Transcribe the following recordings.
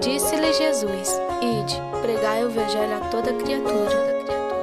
Disse-lhe Jesus: Ide, pregai o evangelho a toda criatura.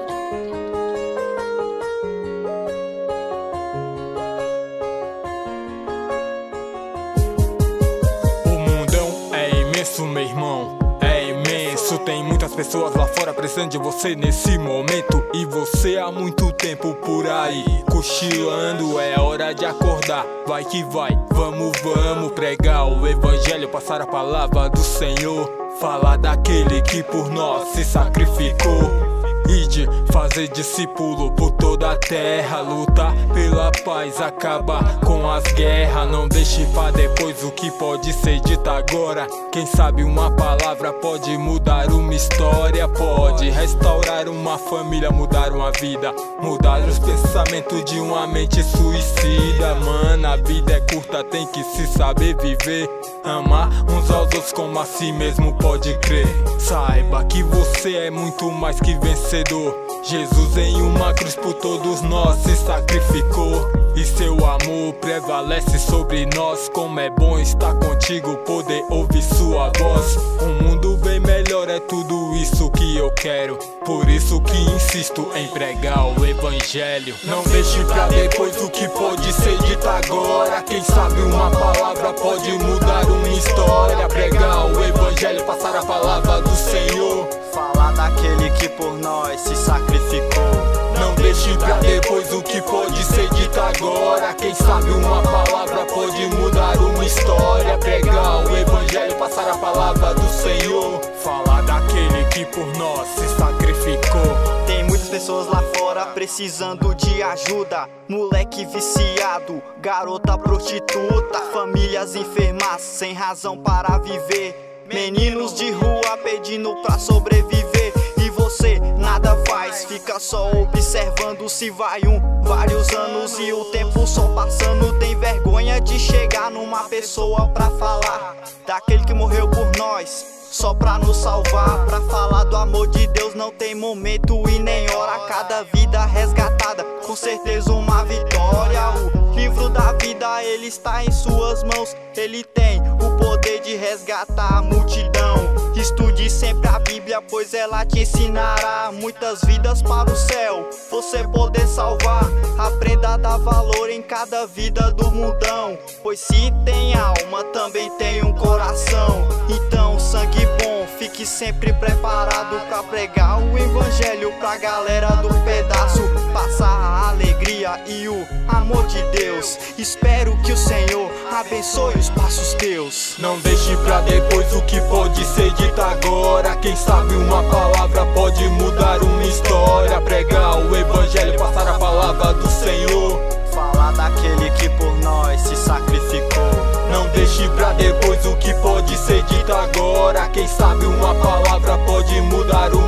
Meu irmão, é imenso. Tem muitas pessoas lá fora precisando de você nesse momento. E você há muito tempo por aí cochilando, é hora de acordar. Vai que vai, vamos pregar o evangelho, passar a palavra do Senhor, falar daquele que por nós se sacrificou. Ide, fazer discípulo por toda a terra, lutar pela paz, acabar com as guerras. Não deixe pra depois o que pode ser dito agora. Quem sabe uma palavra pode mudar uma história, pode restaurar uma família, mudar uma vida, mudar os pensamentos de uma mente suicida. Mano, a vida é curta, tem que se saber viver, amar uns aos outros como a si mesmo, pode crer. Saiba que você é muito mais que vencedor. Jesus em uma cruz por todos nós se sacrificou, e seu amor prevalece sobre nós. Como é bom estar contigo, poder ouvir sua voz. Um mundo bem melhor é tudo isso que eu quero, por isso que insisto em pregar o evangelho. Não deixe pra depois o que pode ser dito agora. Quem sabe uma palavra pode mudar uma história. Pregar o evangelho, passar a palavra do Senhor, falar daquele que por nós se sacrificou. Não deixe pra depois o que pode ser dito agora. Quem sabe uma palavra pode mudar uma história. Pregar o evangelho, passar a palavra do Senhor, falar daquele que por nós se sacrificou. Tem muitas pessoas lá fora precisando de ajuda. Moleque viciado, garota prostituta, famílias enfermas sem razão para viver, meninos de rua pedindo pra sobreviver. E você nada faz, fica só observando. Se vai vários anos e o tempo só passando. Tem vergonha de chegar numa pessoa pra falar daquele que morreu por nós, só pra nos salvar. Pra falar do amor de Deus não tem momento e nem hora. Cada vida resgatada, com certeza uma vitória. O livro da vida, ele está em suas mãos. Ele tem o poder de resgatar a multidão. Estude sempre a Bíblia, pois ela te ensinará muitas vidas para o céu você poder salvar. Aprenda a dar valor em cada vida do mundão, pois se tem alma, também tem um coração. Então, sangue bom, fique sempre preparado pra pregar o evangelho pra galera do pedaço, passar a alegria e o amor de Deus. Espero que o Senhor abençoe os passos teus. Não deixe pra depois o que pode ser dito agora. Quem sabe uma palavra pode mudar uma história. Pregar o evangelho, passar a palavra do Senhor, falar daquele que por nós se sacrificou. Não deixe pra depois o que pode ser dito agora. Quem sabe uma palavra pode mudar